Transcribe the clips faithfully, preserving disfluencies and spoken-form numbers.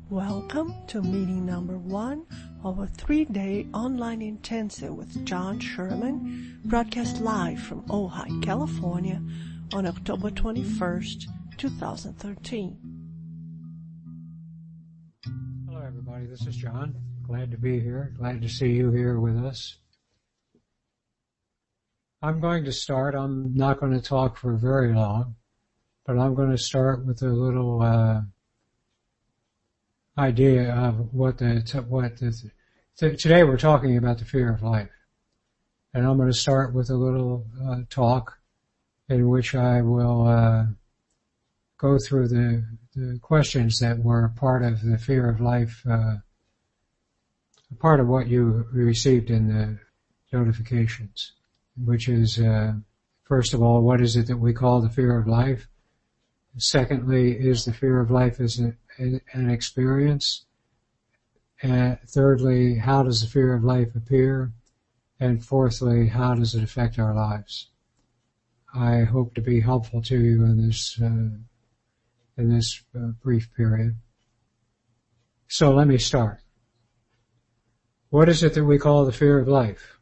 Welcome to meeting number one of a three-day online intensive with John Sherman, broadcast live from Ojai, California on October twenty-first, twenty thirteen. Hello everybody, this is John. Glad to be here. Glad to see you here with us. I'm going to start. I'm not going to talk for very long, but I'm going to start with a little uh idea of what the, what the, today we're talking about the fear of life. And I'm going to start with a little uh, talk in which I will uh, go through the, the questions that were part of the fear of life, uh, part of what you received in the notifications, which is, uh, first of all, what is it that we call the fear of life? Secondly, is the fear of life is a, an experience? And thirdly, how does the fear of life appear? And fourthly, how does it affect our lives? I hope to be helpful to you in this uh, in this uh, brief period. So let me start. What is it that we call the fear of life?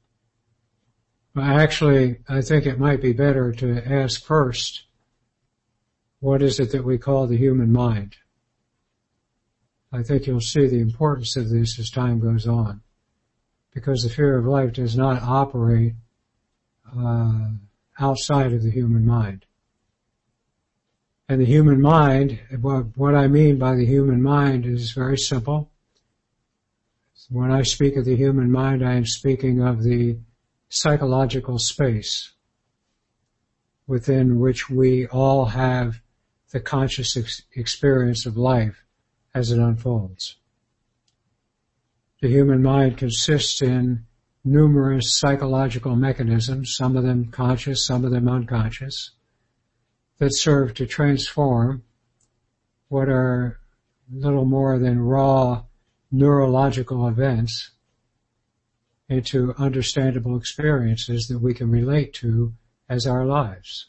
Well, actually, I think it might be better to ask first, what is it that we call the human mind? I think you'll see the importance of this as time goes on, because the fear of life does not operate uh, outside of the human mind. And the human mind, what I mean by the human mind is very simple. When I speak of the human mind, I am speaking of the psychological space within which we all have the conscious ex- experience of life as it unfolds. The human mind consists in numerous psychological mechanisms, some of them conscious, some of them unconscious, that serve to transform what are little more than raw neurological events into understandable experiences that we can relate to as our lives.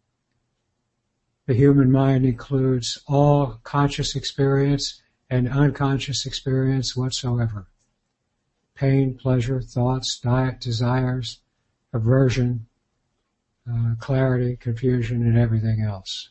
The human mind includes all conscious experience and unconscious experience whatsoever. Pain, pleasure, thoughts, diet, desires, aversion, uh, clarity, confusion, and everything else.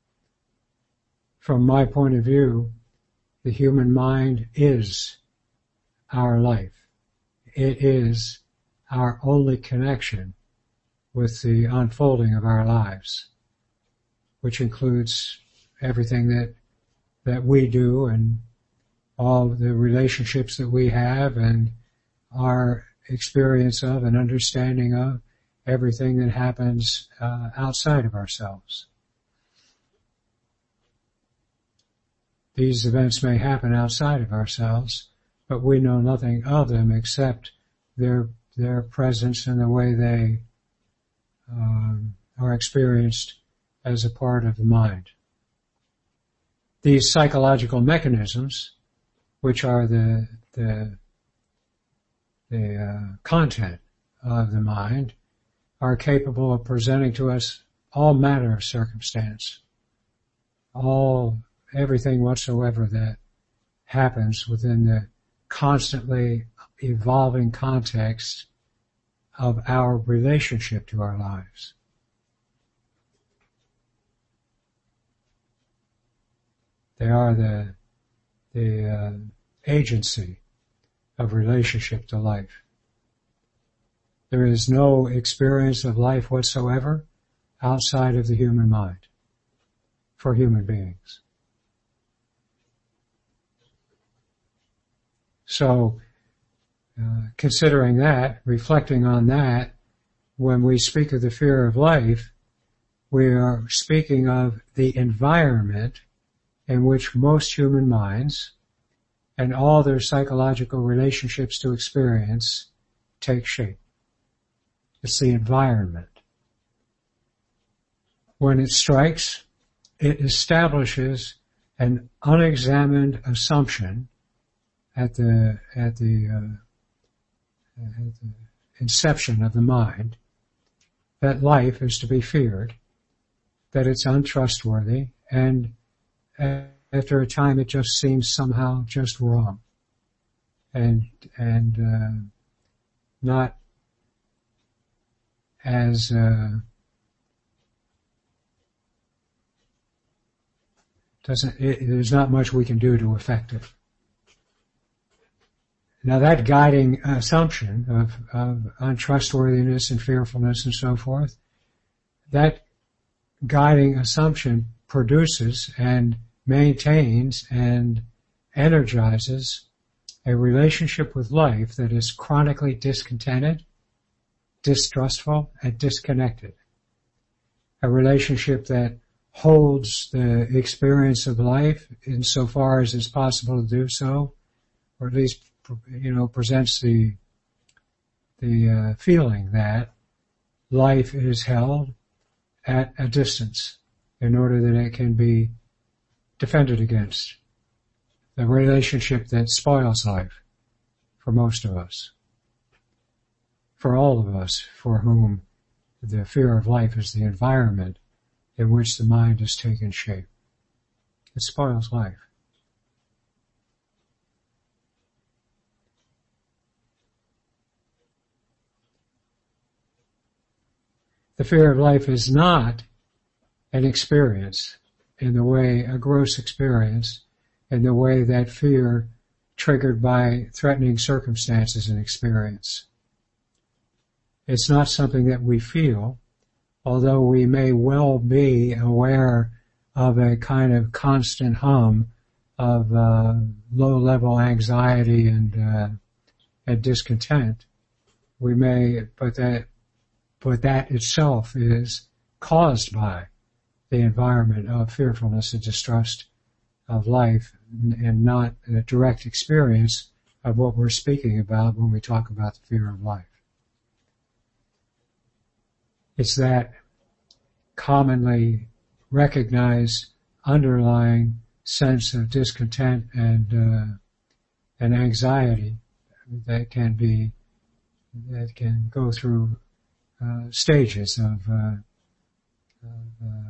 From my point of view, the human mind is our life. It is our only connection with the unfolding of our lives, which includes everything that that we do and all the relationships that we have and our experience of and understanding of everything that happens uh, outside of ourselves. These events may happen outside of ourselves, but we know nothing of them except their their presence and the way they um, are experienced as a part of the mind. These psychological mechanisms, which are the the the uh, content of the mind, are capable of presenting to us all manner of circumstance, all everything whatsoever that happens within the constantly evolving context of our relationship to our lives. They are the the uh, agency of relationship to life. There is no experience of life whatsoever outside of the human mind for human beings. So, uh, considering that, reflecting on that, when we speak of the fear of life, we are speaking of the environment in which most human minds and all their psychological relationships to experience take shape. It's the environment. When it strikes, it establishes an unexamined assumption at the at the, uh, at the inception of the mind that life is to be feared, that it's untrustworthy, and after a time it just seems somehow just wrong. And, and, uh, not as, uh, doesn't, it, there's not much we can do to affect it. Now that guiding assumption of, of untrustworthiness and fearfulness and so forth, that guiding assumption produces and maintains and energizes a relationship with life that is chronically discontented, distrustful, and disconnected. A relationship that holds the experience of life insofar as it's possible to do so, or at least, you know, presents the the uh, feeling that life is held at a distance in order that it can be defended against. The relationship that spoils life for most of us, for all of us for whom the fear of life is the environment in which the mind has taken shape. It spoils life. The fear of life is not an experience in the way, a gross experience, in the way that fear triggered by threatening circumstances and experience. It's not something that we feel, although we may well be aware of a kind of constant hum of uh, low-level anxiety and, uh, and discontent. We may, but that, but that itself is caused by the environment of fearfulness and distrust of life, and not a direct experience of what we're speaking about when we talk about the fear of life. It's that commonly recognized underlying sense of discontent and uh, and anxiety that can be that can go through uh, stages of, uh, of uh,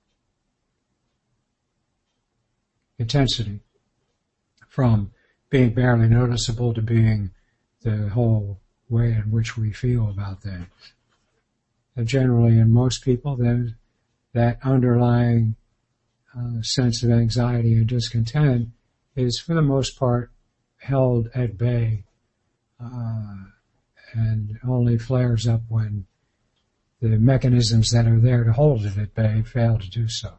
intensity, from being barely noticeable to being the whole way in which we feel about things. And generally, in most people, then that underlying uh, sense of anxiety and discontent is, for the most part, held at bay, uh, and only flares up when the mechanisms that are there to hold it at bay fail to do so.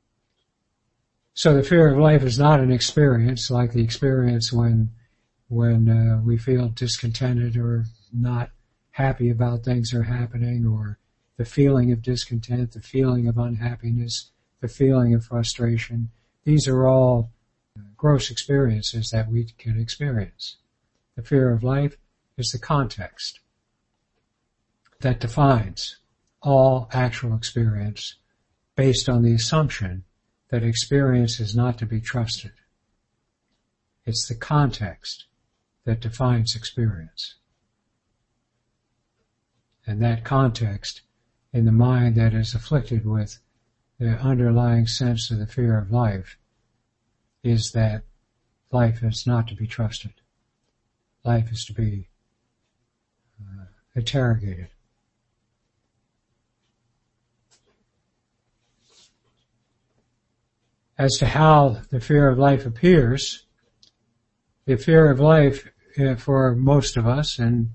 So the fear of life is not an experience like the experience when when uh, we feel discontented or not happy about things that are happening, or the feeling of discontent, the feeling of unhappiness, the feeling of frustration. These are all gross experiences that we can experience. The fear of life is the context that defines all actual experience based on the assumption that experience is not to be trusted. It's the context that defines experience. And that context, in the mind that is afflicted with the underlying sense of the fear of life, is that life is not to be trusted. Life is to be uh, interrogated. As to how the fear of life appears, the fear of life uh, for most of us, and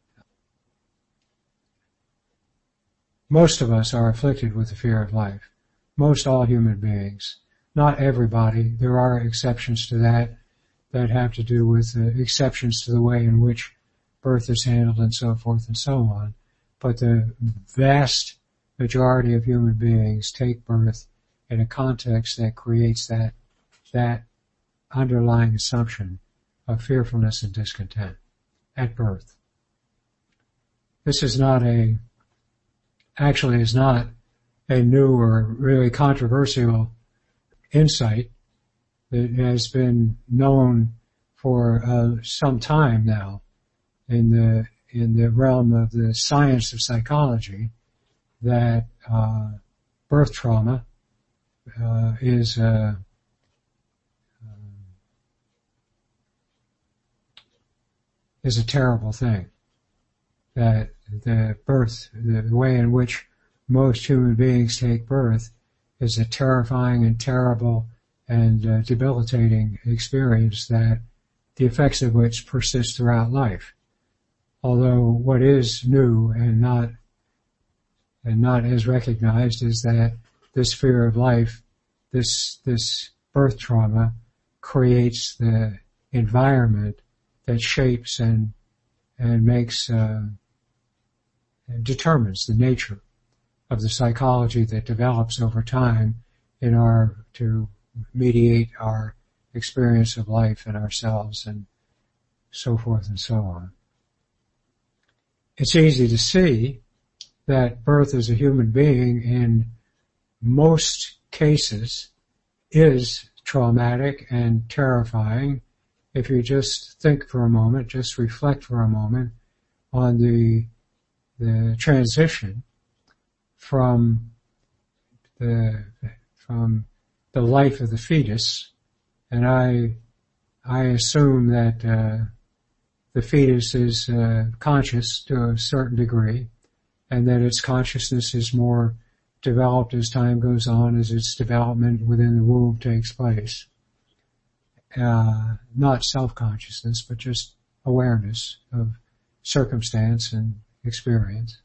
most of us are afflicted with the fear of life. Most all human beings. Not everybody. There are exceptions to that that have to do with uh, exceptions to the way in which birth is handled and so forth and so on. But the vast majority of human beings take birth in a context that creates that, that underlying assumption of fearfulness and discontent at birth. This is not a, actually is not a new or really controversial insight that has been known for uh, some time now in the in the realm of the science of psychology, that uh, birth trauma uh, is uh, is a terrible thing. That the birth, the way in which most human beings take birth is a terrifying and terrible and uh, debilitating experience that the effects of which persist throughout life. Although what is new and not and not as recognized is that this fear of life, this this birth trauma, creates the environment that shapes and and makes uh, and determines the nature of the psychology that develops over time in our to mediate our experience of life and ourselves and so forth and so on. It's easy to see that birth as a human being in most cases is traumatic and terrifying. If you just think for a moment, just reflect for a moment on the the transition from the from the life of the fetus, and I I assume that uh, the fetus is uh, conscious to a certain degree, and that its consciousness is more developed as time goes on, as its development within the womb takes place. Uh, not self-consciousness, but just awareness of circumstance and experience.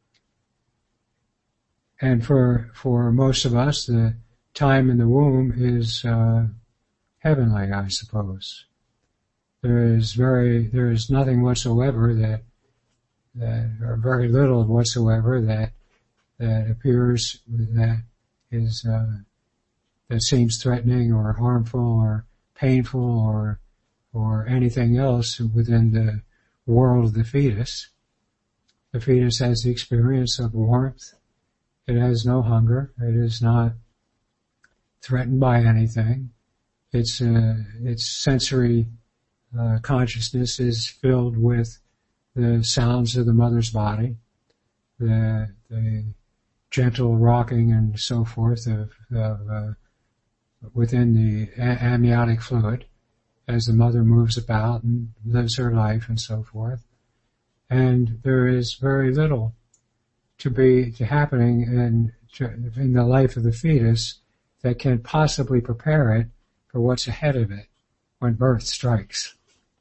And for for most of us, the time in the womb is uh, heavenly, I suppose. There is very there is nothing whatsoever that that or very little whatsoever that that appears that is uh, that seems threatening or harmful or painful or or anything else within the world of the fetus. The fetus has the experience of warmth. It has no hunger. It is not threatened by anything. Its uh, its sensory uh, consciousness is filled with the sounds of the mother's body, the the gentle rocking and so forth of, of uh, within the a- amniotic fluid as the mother moves about and lives her life and so forth. And there is very little to be to happening in in the life of the fetus that can possibly prepare it for what's ahead of it when birth strikes.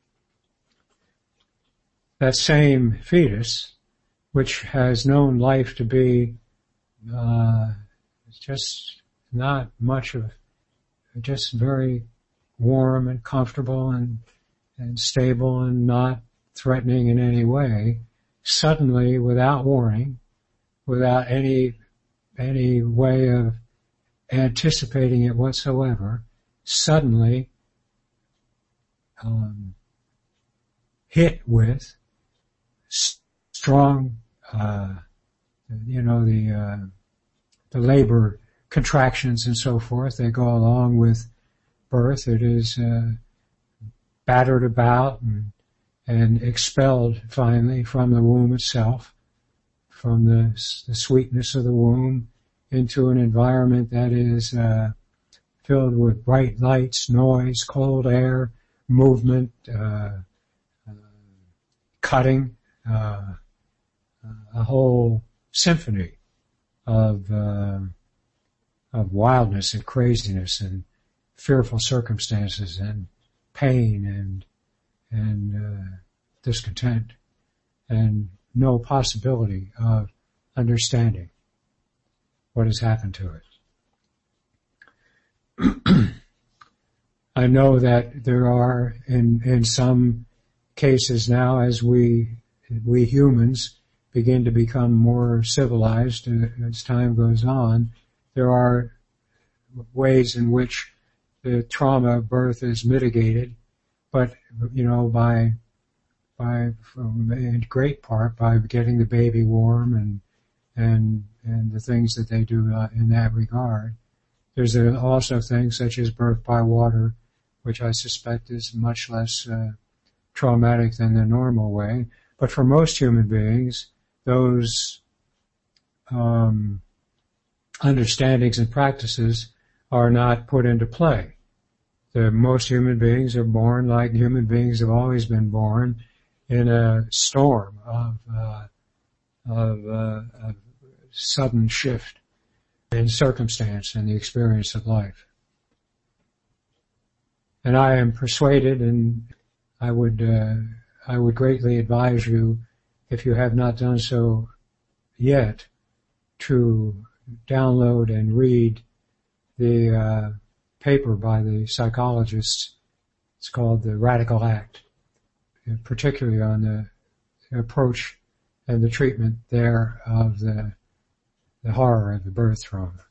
That same fetus, which has known life to be uh, just not much of, just very warm and comfortable and and stable and not threatening in any way, suddenly, without warning, without any any way of anticipating it whatsoever, suddenly um, hit with s- strong, uh, you know, the uh, the labor contractions and so forth. They go along with birth. It is uh, battered about and, and expelled finally from the womb itself, from the, the sweetness of the womb into an environment that is uh, filled with bright lights, noise, cold air, movement, uh, uh, cutting, uh, a whole symphony of uh, of wildness and craziness and fearful circumstances and pain and and uh, discontent and no possibility of understanding what has happened to it. I know that there are in in some cases now, as we we humans begin to become more civilized as time goes on, there are ways in which the trauma of birth is mitigated, but, you know, by, by, in great part by getting the baby warm and, and, and the things that they do in that regard. There's also things such as birth by water, which I suspect is much less uh, traumatic than the normal way. But for most human beings, those um, understandings and practices are not put into play. The most human beings are born like human beings have always been born, in a storm of, uh, of, uh, of sudden shift in circumstance and the experience of life. And I am persuaded, and I would, uh, I would greatly advise you, if you have not done so yet, to download and read the uh, paper by the psychologists. It's called The Radical Act, particularly on the approach and the treatment there of the, the horror of the birth trauma.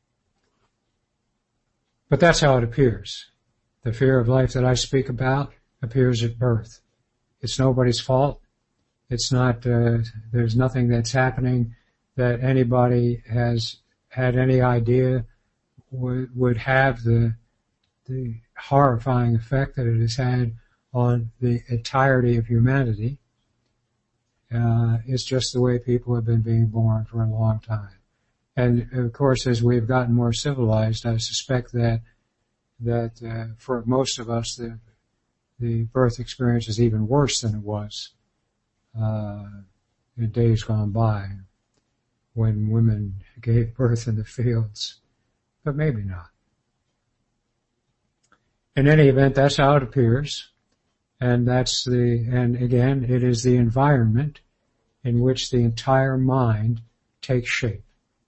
But that's how it appears. The fear of life that I speak about appears at birth. It's nobody's fault. It's not, uh, there's nothing that's happening that anybody has had any idea would, would have the, the horrifying effect that it has had on the entirety of humanity. Uh, it's just the way people have been being born for a long time. And of course, as we've gotten more civilized, I suspect that, that, uh, for most of us, the, the birth experience is even worse than it was, uh, in days gone by, when women gave birth in the fields, but maybe not. In any event, that's how it appears, and that's the, and again, it is the environment in which the entire mind takes shape.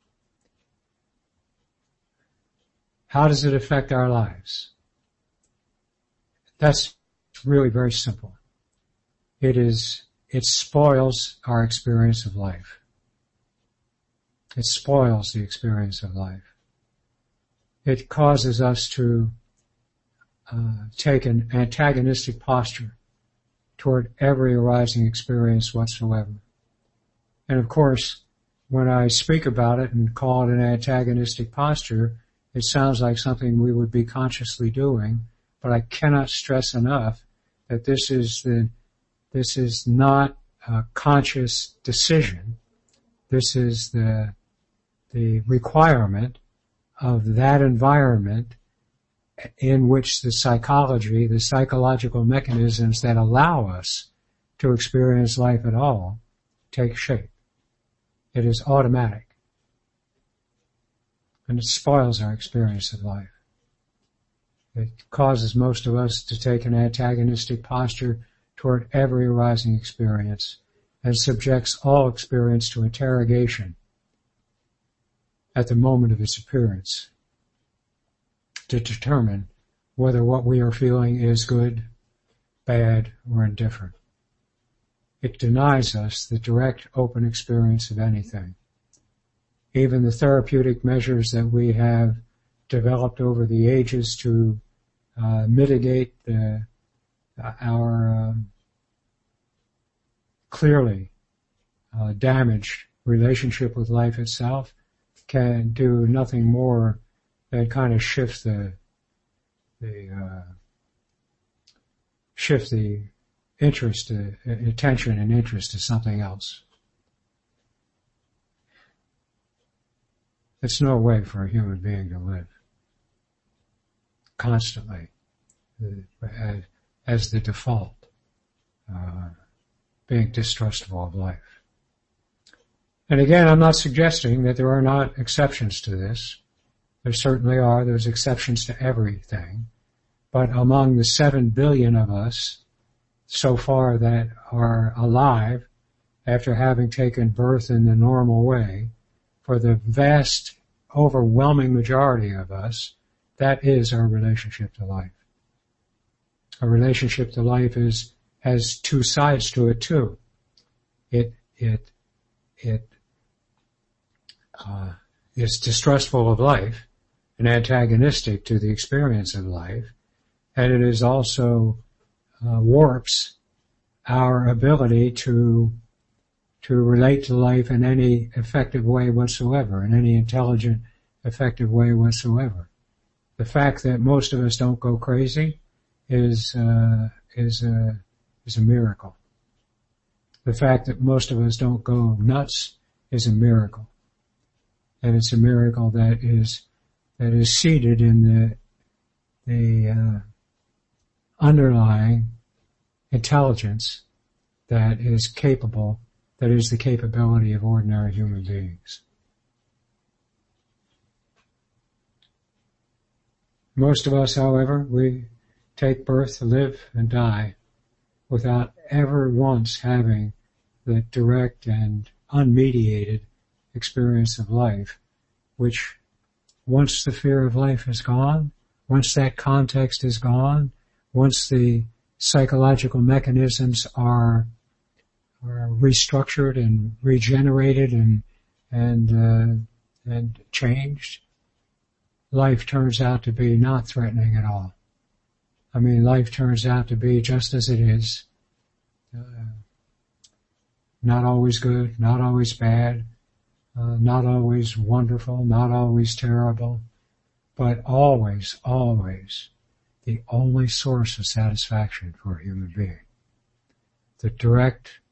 How does it affect our lives? That's really very simple. It is, it spoils our experience of life. It spoils the experience of life. It causes us to uh, take an antagonistic posture toward every arising experience whatsoever. And of course, when I speak about it and call it an antagonistic posture, it sounds like something we would be consciously doing, but I cannot stress enough that this is the, this is not a conscious decision. This is the the requirement of that environment in which the psychology, the psychological mechanisms that allow us to experience life at all take shape. It is automatic. And it spoils our experience of life. It causes most of us to take an antagonistic posture toward every arising experience and subjects all experience to interrogation at the moment of its appearance to determine whether what we are feeling is good, bad, or indifferent. It denies us the direct, open experience of anything. Even the therapeutic measures that we have developed over the ages to uh, mitigate the, uh, our um, clearly uh, damaged relationship with life itself can do nothing more than kind of shift the the uh, shift the interest, to, attention and interest to something else. It's no way for a human being to live constantly as, as the default, uh, being distrustful of life. And again, I'm not suggesting that there are not exceptions to this. There certainly are. There's exceptions to everything. But among the seven billion of us so far that are alive after having taken birth in the normal way, for the vast, overwhelming majority of us, that is our relationship to life. Our relationship to life is, has two sides to it too. It, it, it, uh, is distrustful of life and antagonistic to the experience of life, and it is also uh, warps our ability to to relate to life in any effective way whatsoever, in any intelligent, effective way whatsoever. The fact that most of us don't go crazy is uh, is a is a miracle. The fact that most of us don't go nuts is a miracle, and it's a miracle that is that is seated in the the uh, underlying intelligence that is capable, that is the capability of ordinary human beings. Most of us, however, we take birth, live, and die without ever once having the direct and unmediated experience of life, which once the fear of life is gone, once that context is gone, once the psychological mechanisms are, are restructured and regenerated and and uh, and changed, life turns out to be not threatening at all. I mean, life turns out to be just as it is. Uh, not always good, not always bad, uh, not always wonderful, not always terrible, but always, always the only source of satisfaction for a human being. The direct,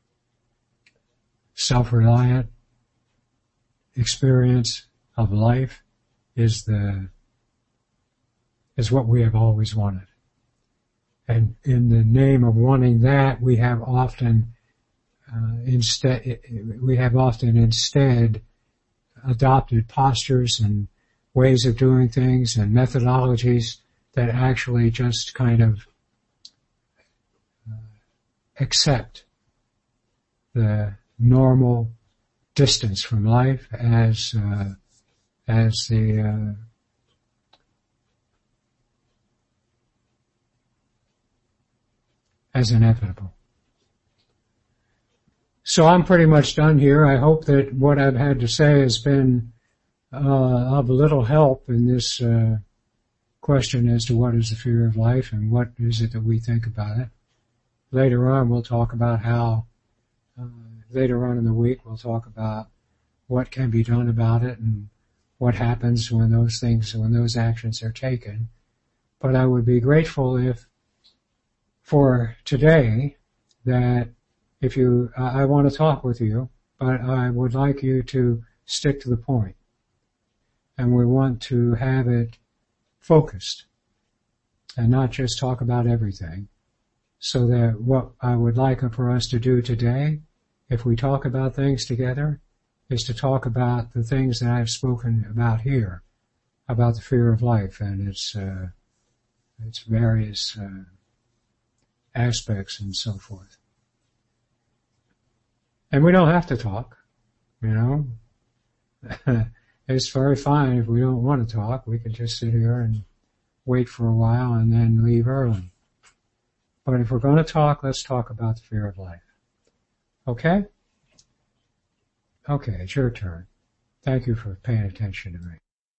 self-reliant experience of life is the, is what we have always wanted. And in the name of wanting that, we have often, uh, instead, we have often instead adopted postures and ways of doing things and methodologies that actually just kind of uh, accept the normal distance from life as uh, as the uh, as inevitable. So I'm pretty much done here. I hope that what I've had to say has been uh, of little help in this uh, question as to what is the fear of life and what is it that we think about it. Later on we'll talk about how, uh, later on in the week we'll talk about what can be done about it and what happens when those things, when those actions are taken. But I would be grateful if, for today, that if you, uh, I want to talk with you, but I would like you to stick to the point. And we want to have it focused and not just talk about everything. So that what I would like for us to do today, if we talk about things together, is to talk about the things that I've spoken about here, about the fear of life and its, uh, its various, uh, aspects and so forth. And we don't have to talk, you know. It's very fine if we don't want to talk. We can just sit here and wait for a while and then leave early. But if we're going to talk, let's talk about the fear of life. Okay? Okay, it's your turn. Thank you for paying attention to me.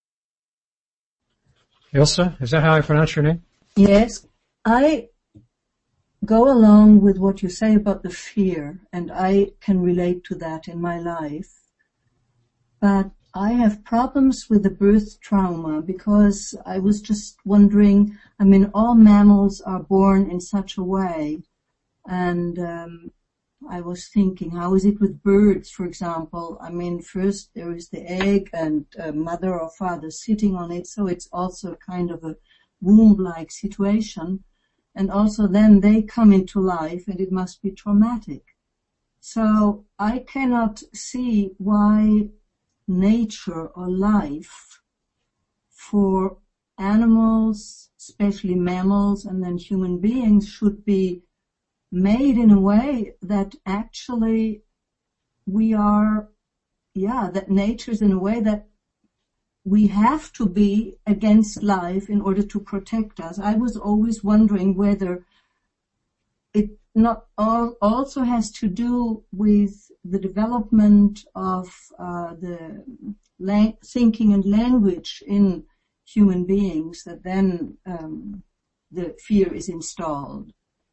Ilsa, is that how I pronounce your name? Yes. I go along with what you say about the fear, and I can relate to that in my life. But I have problems with the birth trauma because I was just wondering, I mean, all mammals are born in such a way. And um, I was thinking, how is it with birds, for example? I mean, first there is the egg and uh, mother or father sitting on it, so it's also kind of a womb-like situation. And also then they come into life and it must be traumatic. So I cannot see why nature or life for animals, especially mammals and then human beings, should be made in a way that actually we are, yeah, that nature's in a way that we have to be against life in order to protect us. I was always wondering whether it not all also has to do with the development of uh, the lang- thinking and language in human beings, that then um, the fear is installed.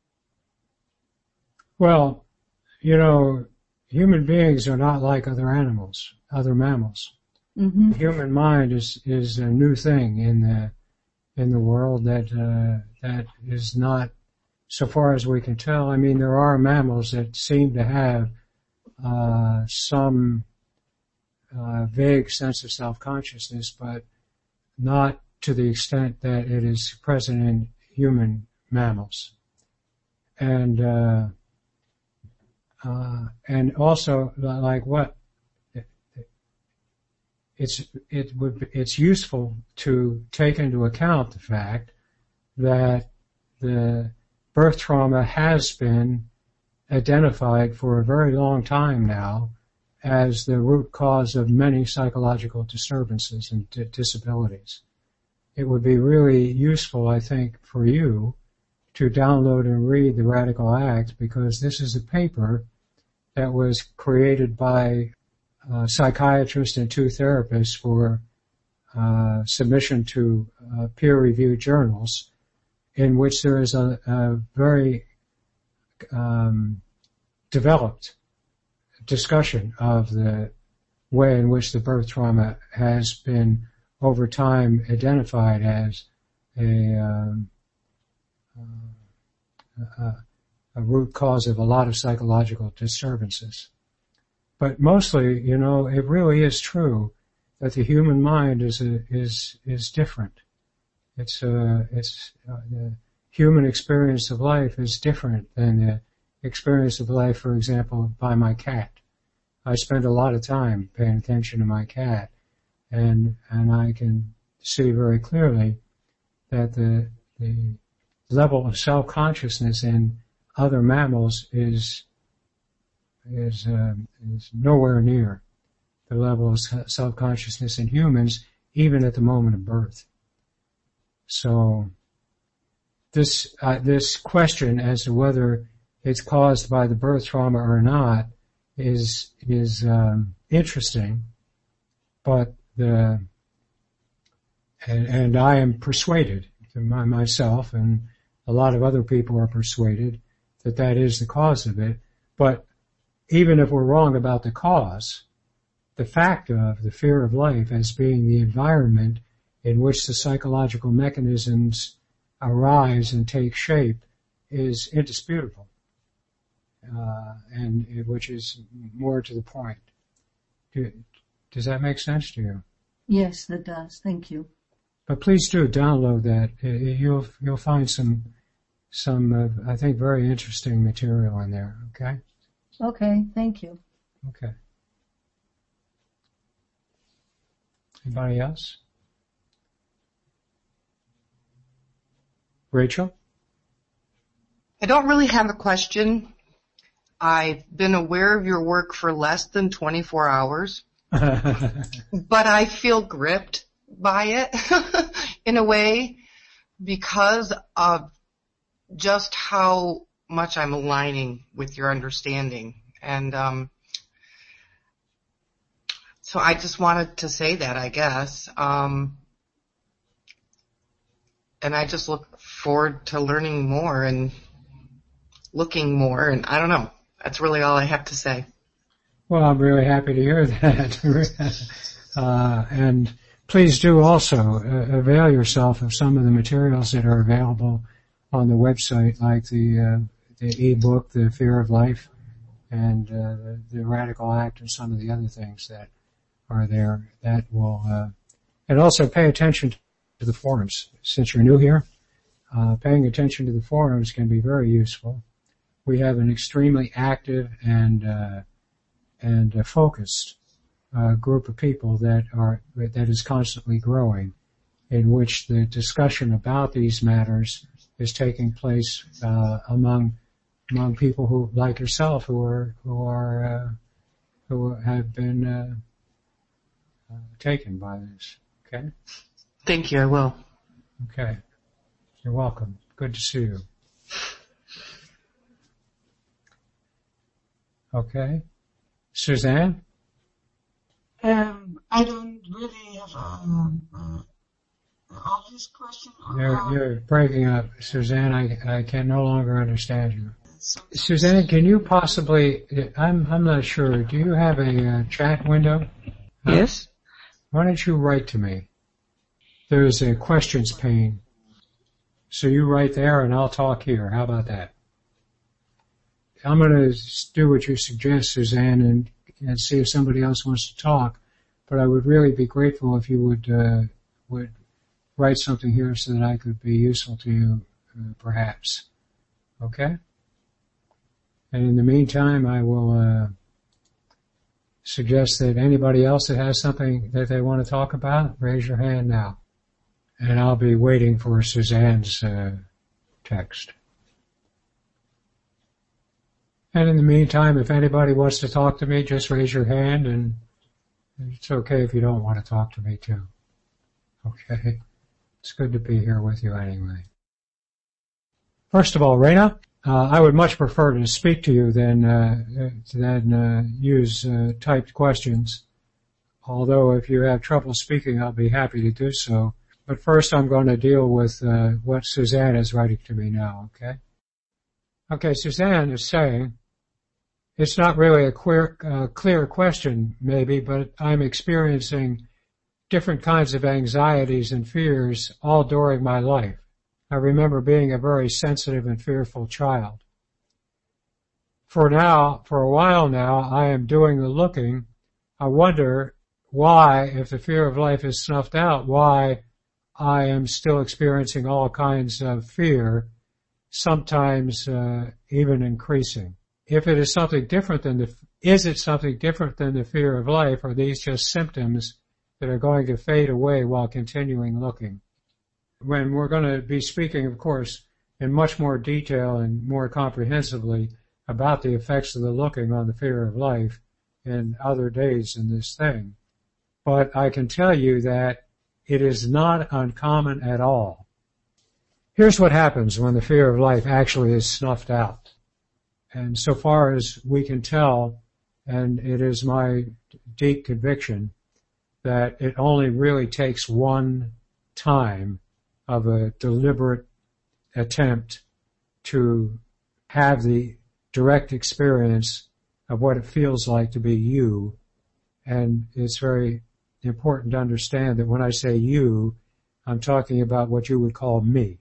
Well, you know, human beings are not like other animals, other mammals. Mm-hmm. The human mind is is a new thing in the in the world that uh, that is not, so far as we can tell. I mean, there are mammals that seem to have uh, some uh, vague sense of self-consciousness, but not to the extent that it is present in human mammals. And uh, uh, and also like what it's it would it's useful to take into account the fact that the birth trauma has been identified for a very long time now as the root cause of many psychological disturbances and d- disabilities. It would be really useful, I think, for you to download and read The Radical Act, because this is a paper that was created by a psychiatrist and two therapists for uh, submission to uh, peer-reviewed journals, in which there is a, a very um, developed discussion of the way in which the birth trauma has been over time identified as a, um, uh, a, a root cause of a lot of psychological disturbances. But mostly, you know, it really is true that the human mind is a, is is different. It's uh, it's uh, the human experience of life is different than the experience of life, for example, by my cat. I spend a lot of time paying attention to my cat, and and I can see very clearly that the the level of self-consciousness in other mammals is is uh, is nowhere near the level of self-consciousness in humans, even at the moment of birth. So this uh, this question as to whether it's caused by the birth trauma or not is is um, interesting, but the and, and I am persuaded, my, myself and a lot of other people are persuaded that that is the cause of it. But even if we're wrong about the cause, the fact of the fear of life as being the environment in which the psychological mechanisms arise and take shape is indisputable, uh, and which is more to the point. Do, does that make sense to you? Yes, that does. Thank you. But please do download that. You'll you'll find some some uh, I think very interesting material in there. Okay. Okay. Thank you. Okay. Anybody else? Rachel? I don't really have a question. I've been aware of your work for less than twenty-four hours, but I feel gripped by it in a way because of just how much I'm aligning with your understanding. And um, so I just wanted to say that, I guess. Um, and I just look forward to learning more and looking more, and I don't know. That's really all I have to say. Well, I'm really happy to hear that. uh, and please do also uh, avail yourself of some of the materials that are available on the website, like the uh, the e-book, The Fear of Life, and uh, the, the Radical Act, and some of the other things that are there. That will, uh, and also pay attention to the forums. Since you're new here, uh, paying attention to the forums can be very useful. We have an extremely active and uh, and uh, focused uh, group of people that are that is constantly growing, in which the discussion about these matters is taking place uh, among among people who, like yourself, who are who are uh, who have been uh, uh, taken by this. Okay. Thank you. I will. Okay. You're welcome. Good to see you. Okay. Suzanne? Um, I don't really have um, uh, an obvious question. You're, you're breaking up. Suzanne, I, I can no longer understand you. Suzanne, can you possibly, I'm, I'm not sure, do you have a uh, chat window? Yes. Why don't you write to me? There's a questions pane. So you write there and I'll talk here. How about that? I'm going to do what you suggest, Suzanne, and, and see if somebody else wants to talk. But I would really be grateful if you would uh, would write something here so that I could be useful to you, uh, perhaps. Okay? And in the meantime, I will uh, suggest that anybody else that has something that they want to talk about, raise your hand now. And I'll be waiting for Suzanne's uh, text. And in the meantime, if anybody wants to talk to me, just raise your hand, and it's okay if you don't want to talk to me too. Okay? It's good to be here with you anyway. First of all, Raina, uh, I would much prefer to speak to you than uh, than uh, use uh, typed questions. Although if you have trouble speaking, I'll be happy to do so. But first I'm going to deal with uh, what Suzanne is writing to me now, okay? Okay, Suzanne is saying, it's not really a clear, uh, clear question, maybe, but I'm experiencing different kinds of anxieties and fears all during my life. I remember being a very sensitive and fearful child. For now, for a while now, I am doing the looking. I wonder why, if the fear of life is snuffed out, why I am still experiencing all kinds of fear, sometimes uh, even increasing. If it is something different than the, is it something different than the fear of life, or are these just symptoms that are going to fade away while continuing looking? When we're going to be speaking, of course, in much more detail and more comprehensively about the effects of the looking on the fear of life in other days in this thing. But I can tell you that it is not uncommon at all. Here's what happens when the fear of life actually is snuffed out. And so far as we can tell, and it is my deep conviction that it only really takes one time of a deliberate attempt to have the direct experience of what it feels like to be you. And it's very important to understand that when I say you, I'm talking about what you would call me.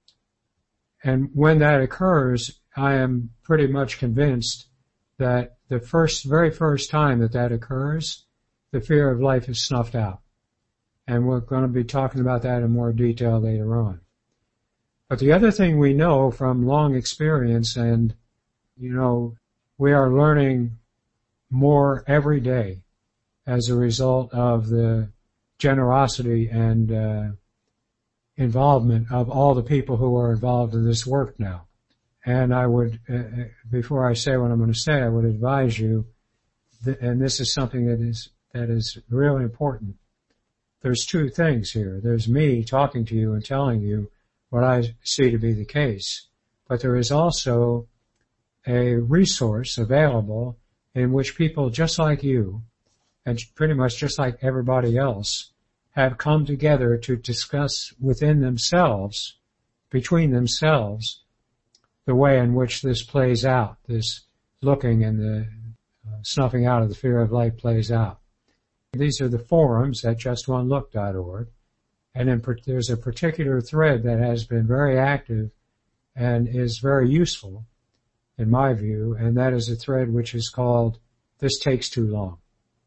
And when that occurs, I am pretty much convinced that the first, very first time that that occurs, the fear of life is snuffed out. And we're going to be talking about that in more detail later on. But the other thing we know from long experience, and, you know, we are learning more every day as a result of the generosity and uh, involvement of all the people who are involved in this work now. And I would, uh, before I say what I'm going to say, I would advise you, th- and this is something that is that is really important. There's two things here. There's me talking to you and telling you what I see to be the case, but there is also a resource available in which people just like you, and pretty much just like everybody else, have come together to discuss within themselves, between themselves, the way in which this plays out, this looking and the uh, snuffing out of the fear of life plays out. These are the forums at just one look dot org, and in, there's a particular thread that has been very active and is very useful, in my view, and that is a thread which is called This Takes Too Long.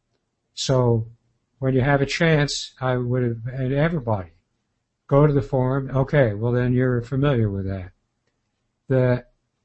So when you have a chance, I would have, and everybody, go to the forum. Okay, well then you're familiar with that. The,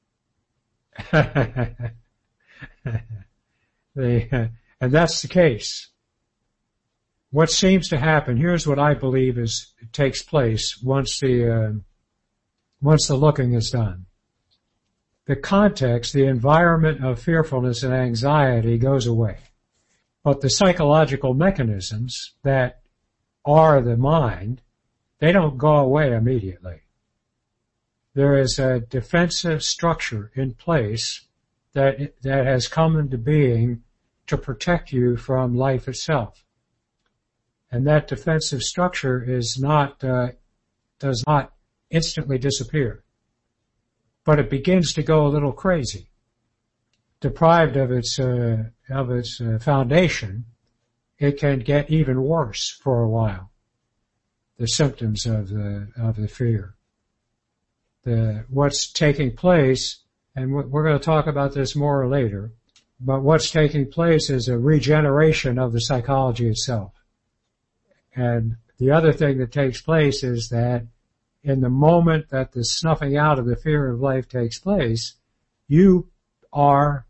the uh, and that's the case. What seems to happen, here's what I believe is takes place once the uh, once the looking is done. The context, the environment of fearfulness and anxiety goes away. But the psychological mechanisms that are the mind, they don't go away immediately. There is a defensive structure in place that that has come into being to protect you from life itself. And that defensive structure is not, uh, does not instantly disappear. But it begins to go a little crazy. Deprived of its, uh, of its uh, foundation, it can get even worse for a while. The symptoms of the, of the fear. The, what's taking place, and we're going to talk about this more later, but what's taking place is a regeneration of the psychology itself. And the other thing that takes place is that in the moment that the snuffing out of the fear of life takes place, you are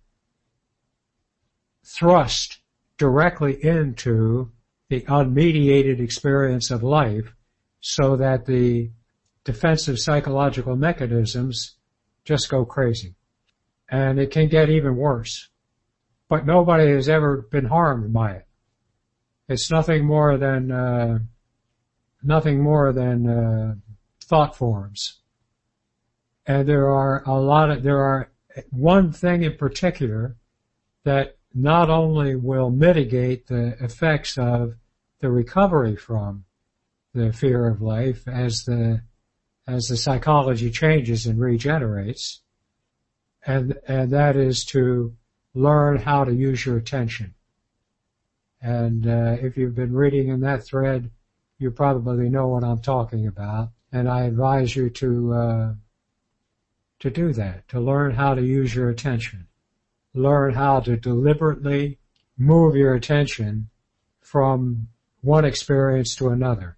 thrust directly into the unmediated experience of life so that the defensive psychological mechanisms just go crazy. And it can get even worse. But nobody has ever been harmed by it. It's nothing more than, uh, nothing more than, uh, thought forms. And there are a lot of, there are one thing in particular that not only will mitigate the effects of the recovery from the fear of life as the, as the psychology changes and regenerates, and, and that is to learn how to use your attention. And, uh, if you've been reading in that thread, you probably know what I'm talking about. And I advise you to, uh, to do that, to learn how to use your attention. Learn how to deliberately move your attention from one experience to another.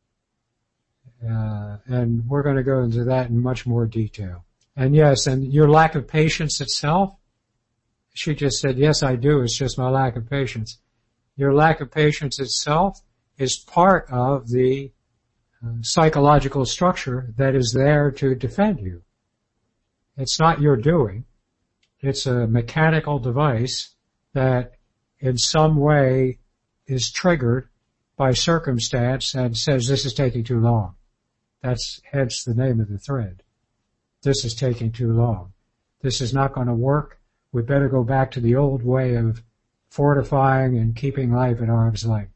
Uh, and we're going to go into that in much more detail. And yes, and your lack of patience itself, she just said, yes, I do. It's just my lack of patience. Your lack of patience itself is part of the uh, psychological structure that is there to defend you. It's not your doing. It's a mechanical device that in some way is triggered by circumstance and says this is taking too long. That's hence the name of the thread. This is taking too long. This is not going to work. We better go back to the old way of fortifying and keeping life at arm's length.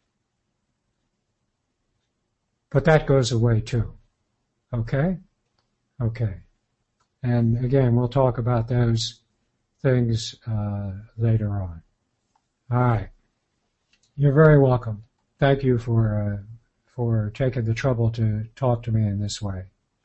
But that goes away too. Okay? Okay. And again, we'll talk about those things uh, later on. All right. You're very welcome. Thank you for uh, for taking the trouble to talk to me in this way.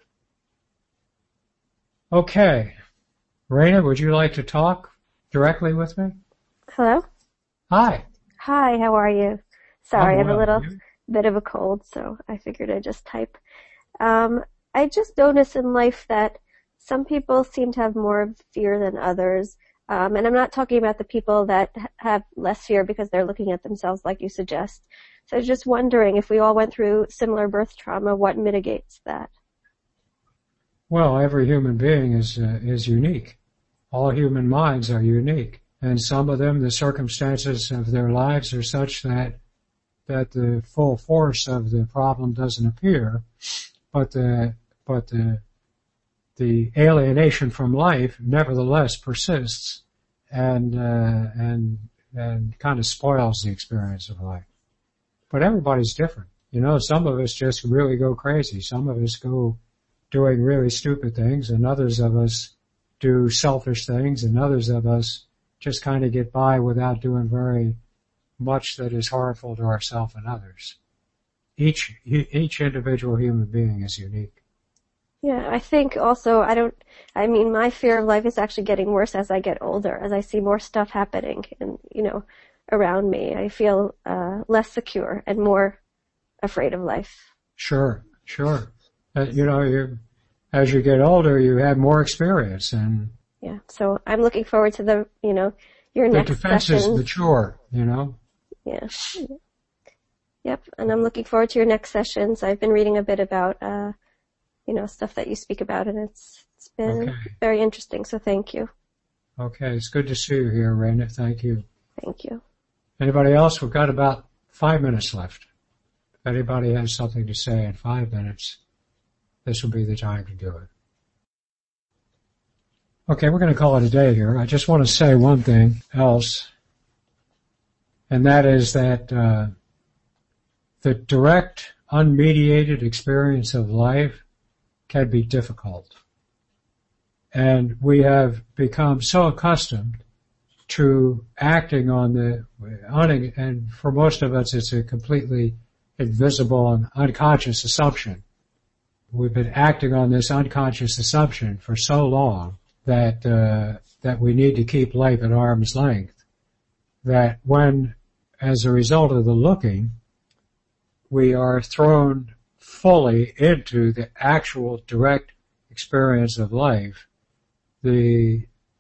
Okay. Raina, would you like to talk directly with me? Hello? Hi. Hi, how are you? Sorry, I'm I have a well. little bit of a cold, so I figured I'd just type. Um, I just noticed in life that some people seem to have more fear than others. Um, and I'm not talking about the people that have less fear because they're looking at themselves like you suggest. So I was just wondering if we all went through similar birth trauma, what mitigates that? Well, every human being is uh, is unique. All human minds are unique. And some of them, the circumstances of their lives are such that that the full force of the problem doesn't appear, but the but the the alienation from life nevertheless persists and uh, and and kind of spoils the experience of life. But everybody's different. You know, some of us just really go crazy. Some of us go doing really stupid things, and others of us do selfish things, and others of us just kind of get by without doing very much that is harmful to ourselves and others. Each each individual human being is unique. Yeah, I think also I don't, I mean, my fear of life is actually getting worse as I get older, as I see more stuff happening and, you know, around me. I feel, uh, less secure and more afraid of life. Sure, sure. Uh, you know, you, as you get older, you have more experience and. Yeah, so I'm looking forward to the, you know, your the next defense session. is mature, you know. Yeah. Yep, and I'm looking forward to your next sessions. I've been reading a bit about, uh, you know, stuff that you speak about, and it's it's been Okay. very interesting, so thank you. Okay, it's good to see you here, Raina. Thank you. Thank you. Anybody else? We've got about five minutes left. If anybody has something to say in five minutes, this will be the time to do it. Okay, we're going to call it a day here. I just want to say one thing else, and that is that uh, the direct, unmediated experience of life can be difficult. And we have become so accustomed to acting on the, and for most of us it's a completely invisible and unconscious assumption. We've been acting on this unconscious assumption for so long that, uh, that we need to keep life at arm's length, that when, as a result of the looking, we are thrown fully into the actual direct experience of life, the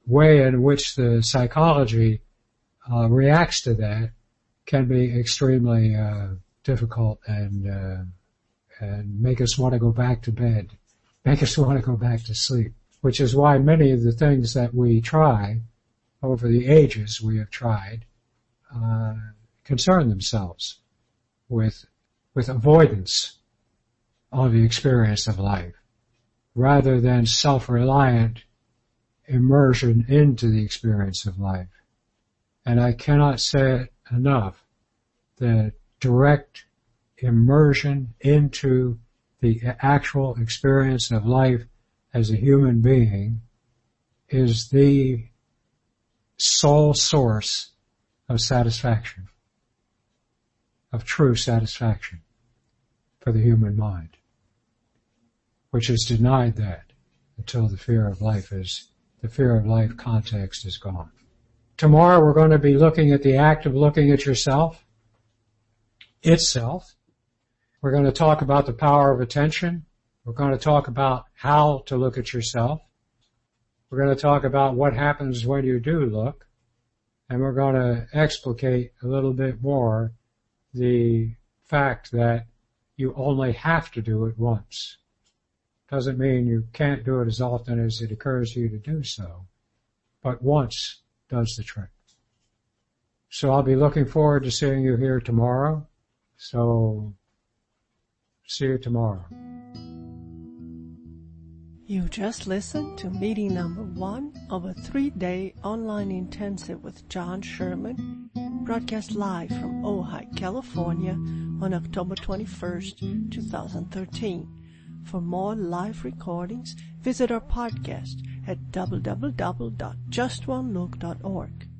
way in which the psychology uh, reacts to that can be extremely uh, difficult and uh, and make us want to go back to bed, make us want to go back to sleep, which is why many of the things that we try over the ages we have tried uh, concern themselves with with avoidance of the experience of life rather than self-reliant immersion into the experience of life. And I cannot say it enough that direct immersion into the actual experience of life as a human being is the sole source of satisfaction, of true satisfaction for the human mind, which is denied that until the fear of life is, the fear of life context is gone. Tomorrow we're going to be looking at the act of looking at yourself, itself. We're going to talk about the power of attention. We're going to talk about how to look at yourself. We're going to talk about what happens when you do look. And we're going to explicate a little bit more the fact that you only have to do it once. Doesn't mean you can't do it as often as it occurs to you to do so. But once does the trick. So I'll be looking forward to seeing you here tomorrow. So see you tomorrow. You just listened to meeting number one of a three-day online intensive with John Sherman, broadcast live from Ojai, California on October twenty-first, twenty thirteen. For more live recordings, visit our podcast at w w w dot just one look dot org.